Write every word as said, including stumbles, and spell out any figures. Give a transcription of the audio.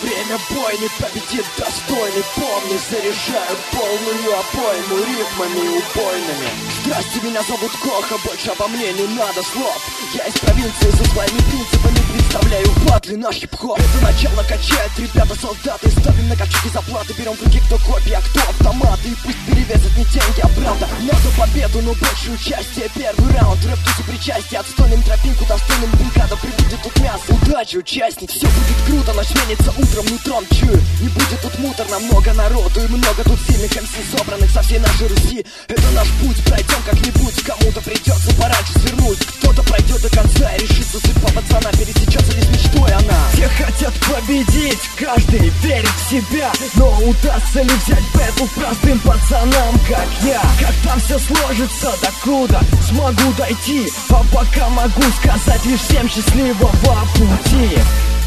время бойни победит достойный. Помни, заряжаю полную обойму рифмами убойными. Здрасте, меня зовут Коха, больше обо мне не надо слов. Я из провинции со своими принципами представляю батли на хип-хоп. Это начало качает, ребята солдаты. Ставим на ковчеги заплаты, берем в руки кто копии, а кто автоматы. И пусть перевесят не деньги, а правда. Но за победу, но больше участия. Первый раунд, рэп тусы причастия. Отстойным тропинку, достойным пинка, да прибудет тут мясо. Удачи, участник, все будет круто, но сменится утром, нутром чую. Не будет тут муторно, много народу и много тут сильных эм си, собранных со всей нашей Руси. Это наш путь, пройдем как-нибудь. Кому-то придется пораньше свернуть, кто-то пройдет до конца и решится судьба пацана, пересечется ли с мечтой она. Все хотят победить, каждый верит в себя, но удастся ли взять бэтл простым пацанам, как я? Как там все сложится, докуда смогу дойти? А пока могу сказать лишь всем счастливого пути.